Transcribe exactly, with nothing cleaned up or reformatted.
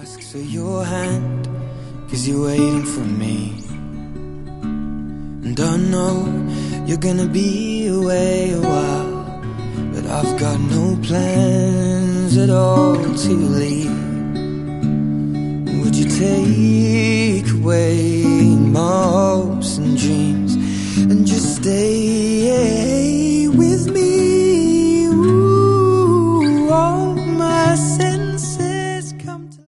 asks for your hand, cause you're waiting for me. And I know you're gonna be away a while, but I've got no plans at all to leave. Would you take away my hopes and dreams and just stay